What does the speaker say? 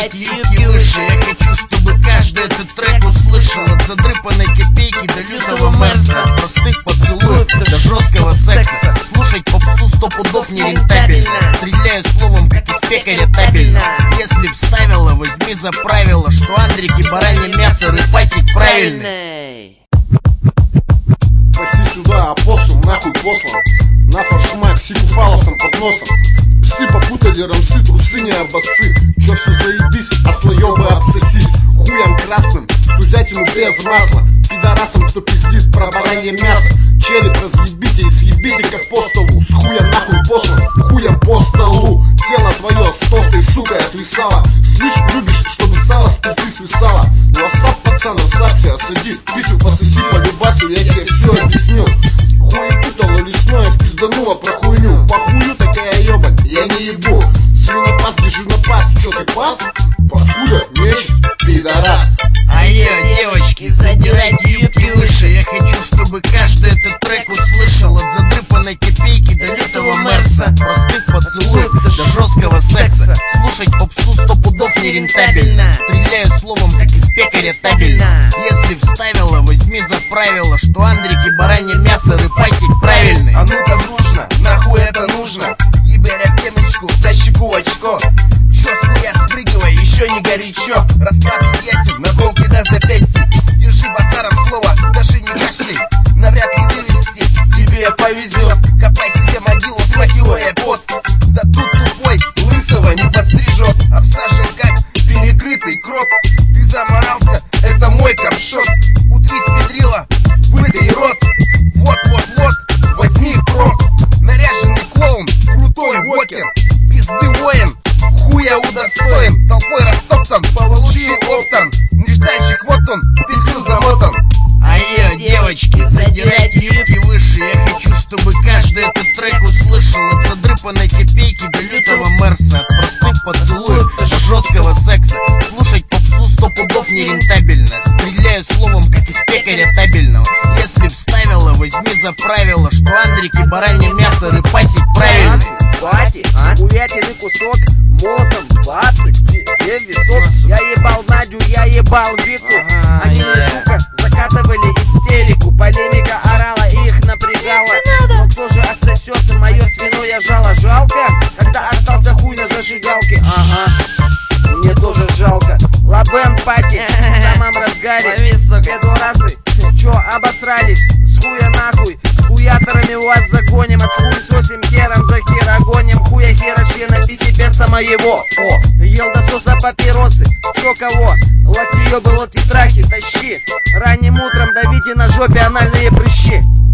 задирайте юбки выше. Я хочу, чтобы каждый этот трек услышал. От задрыпанной копейки до лютого мерса, от простых поцелуев до жесткого секса. Слушать попсу 100 пудов нерентабельно. Стреляю словом, как из пекаря табельно. Если вставила, возьми за правило, что андрики баранье мясо рыбасить правильно. Паси сюда, опоссум, нахуй послан. На фаршмак, сику фалосом под носом. Псы попутали рамсы, трусы не обоссы. Чё все заебись, а слоёбы обсосись. Хуям красным, тузятину без масла. Пидорасам, кто пиздит про баранье мясо. Челик разъебите и съебите как по столу. С хуя нахуй послан, хуям по столу. Тело твое с толстой сукой отвисало. Слышь, любишь, чтобы сало с пизды свисало. Лосап, пацан, расслабься, осади. Писю пососи по любасу, я тебе все объяснил. Хуепутало лесное, спиздануло про хуйню. По хую такая ебань, я не ебу. Свинопас, держи на пас, чё ты пас? Паскуда, нечисть, пидорас. Айо, девочки, задирайте юбки выше. Я хочу, чтобы каждый этот трек услышал. От задрыпанной копейки до лютого мерса, простых поцелуев до жесткого секса. Слушать попсу 100 пудов нерентабельно. Стреляю словом, как из пекаря табельно. Если вставила, возьми за правило, что андрики баранье мясо рыбасить правильно. А ну-ка дружно, нахуй это нужно. Еберя в темечку, за щеку очко. Чё с хуя спрыгивай, еще не горячо. Расклад ясен, наколки до запястья. Держи базаром слово, даже не кашляй. Навряд ли вывести, тебе повезет. Копай себе могилу, смахивая пот. Да тут тупой, лысого не подстрижет. Обсажен как перекрытый крот. Ты заморался, это мой камшот. Утрись, педрила, выдай рот. Вот-вот-вот, возьми крок. Наряженный клоун, крутой вокер. Пизды воин, хуя удостоен. Толпой растоптан, получил оптом. Нежданчик вот он, в петлю замотан. Айо, девочки, задирайте юбки выше. Я хочу, чтобы каждый этот трек услышал. От задрыпанной копейки до лютого мерса, от простых поцелуев до жесткого секса. Слушать попсу 100 пудов нерентабельно. Стреляю словом, как из пекаря табельного. Если вставила, возьми за правило, что андрики баранье мясо рыбасить правильно. Бати, хуятины кусок, молотом, бацик, где висок. Я ебал Надю, я ебал Вику. Они мне, сука, закатывали истерику. Полемика орала и их напрягала. Но кто же отсосет мое свиное жало? Жалко, когда остался хуй на зажигалке. Ага, мне тоже жалко. Лабен пати, в самом разгаре. Пидорасы, чё обосрались? С хуя нахуй, хуяторами вас загоним. От хуй сосим хером за херогоним. Хуя хера члена писипенца моего. О, ел до соса папиросы. Чё кого? Лоти ёбы, лоти трахи, тащи. Ранним утром давите на жопе анальные прыщи.